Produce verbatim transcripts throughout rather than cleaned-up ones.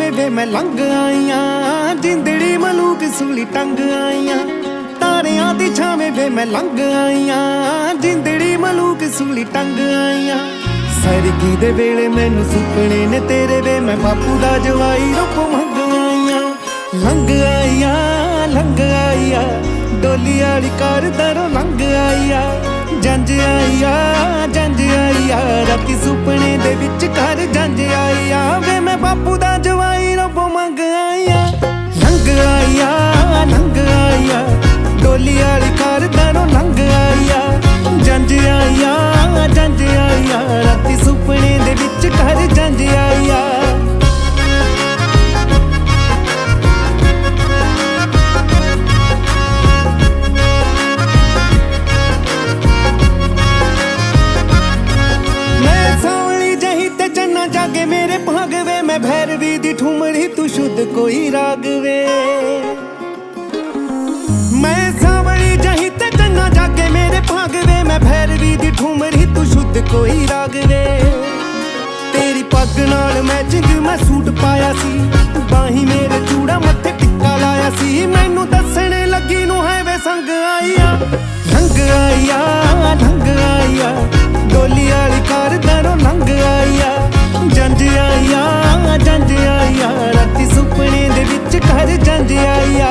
छावे वे मैं लंघ आईया, जिंदड़ी मलूक सूली टंग आईया। तारियां दी छावे वे मैं लंघ आईया, जिंदड़ी मलूक सूली टंग आईया। सरगी दे वेले मैनू सुपने ने तेरे वे मैं बापू दा जवाई रूप मंग आईया। लंघ आईया लंघ आईया, डोली आली कार दरों लंघ आईया। जंज आईया जंज आईया, राती सुपने दे विच घर जंज आईया। वे मैं बापू दा जवाई रूप मंग आईया। लंघ आईया लंघ आईया, डोली आली कार दरों लंघ आईया। जंज आईया जंज आईया, राती सुपने दे विच घर जंज आईया। जागे मेरे भागवे मैं भैरवी दी ठुमरी, तू शुद्ध कोई रागवे। मैं सावली जही ते चन्ना जागे मेरे भागवे मैं भैरवी दी ठुमरी, तू शुद्ध कोई रागवे। तेरी पग नाल मैचिंग मैं सूट पाया सी, बाही मेरे चूड़ा मत्थे टिक्का लाया सी। मैनू दसने लगी नू है वे संग आईया। लंघ आईया लंघ आईया, डोली आली कार दरों लंघ आईया। जंज आईया जंज आईया, राती सुपने दे विच घर जंज आईया।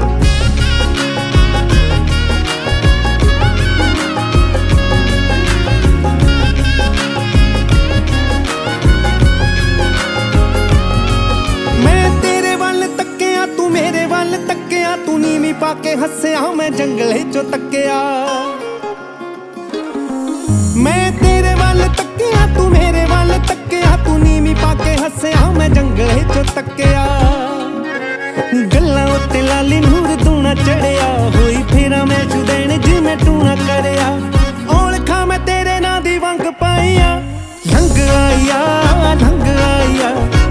मैं तेरे वल तक्किया तू मेरे वल तक्किया, तू नीवी पाके हस्सिया मैं जंगल चो तक्किया। मैं तेरे वल तक्किया तू मेरे वल तक्किया, तू नीवी पाके हस्सिया मैं जंगल चो तक्किया। गल्लां उत्ते लाली नूर दूना चढ़िया, होई फेरा मैं छुदेण जिवें टूना करिया। औलखा मैं तेरे नां दी वंग पाईया। लंघ आईया लंघ आईया,